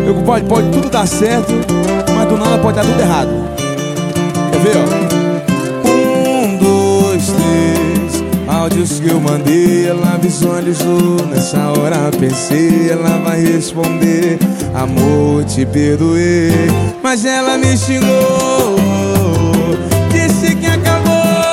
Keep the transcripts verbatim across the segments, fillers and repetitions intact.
Meu compadre, pode tudo dar certo, mas do nada pode dar tudo errado. Quer ver, ó? Um, dois, três. Áudios que eu mandei, ela visualizou. Nessa hora pensei, ela vai responder: amor, te perdoei. Mas ela me xingou, disse que acabou.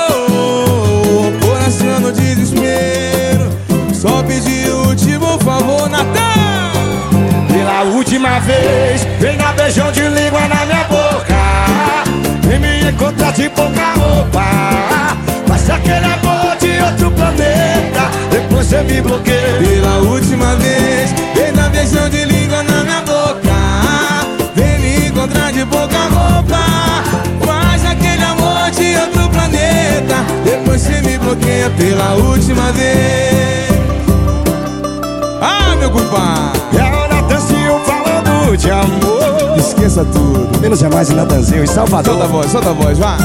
Coração no desespero, só pedi o último favor, Natan. Pela última vez, vem dar beijão de língua na minha boca. Vem me encontrar de pouca roupa. Mas aquele amor de outro planeta, depois você me bloqueia. Pela última vez, vem dar beijão de língua na minha boca. Vem me encontrar de pouca roupa. Mas aquele amor de outro planeta, depois você me bloqueia pela última vez. Ah, meu compadre, falando de amor. Esqueça tudo, menos é mais em Natanzinho, em Salvador. Solta a voz, solta a voz, vá.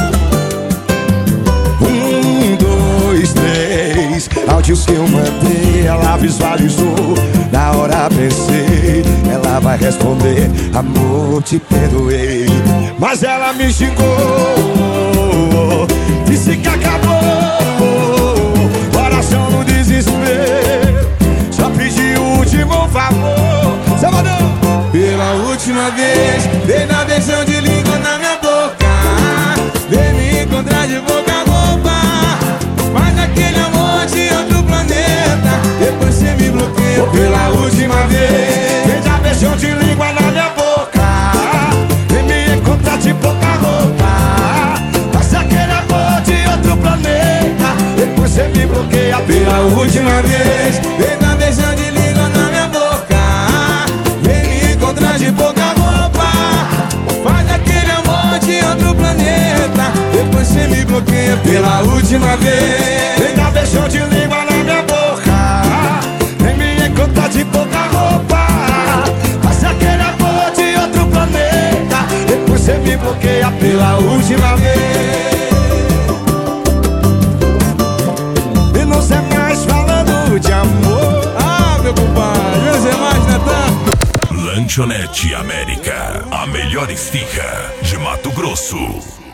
Um, dois, três. Áudios que eu mandei, ela visualizou. Na hora pensei, ela vai responder: amor, te perdoei. Mas ela me xingou, disse que acabou. Coração no desespero, só pedi o último favor. Salvador! Pela última vez, vem dar beijão de língua na minha boca. Vem me encontrar de boca roupa. Mas aquele amor de outro planeta, depois você me bloqueia pela última vez. Vem dar beijão de língua na minha boca. Vem me encontrar de boca roupa. Mas aquele amor de outro planeta, depois você me bloqueia pela última vez. Vem dar beijão de língua na minha boca. De pouca roupa, faz aquele amor de outro planeta, depois você me bloqueia pela última vez. Vem dar beijão de língua na minha boca. Vem me encontrar de pouca roupa. Faz aquele amor de outro planeta, depois você me bloqueia pela última vez. E não sei mais falando de amor. Ah, meu compadre, menos é mais, Natan. Lanchonete América, a melhor esfirra de Mato Grosso.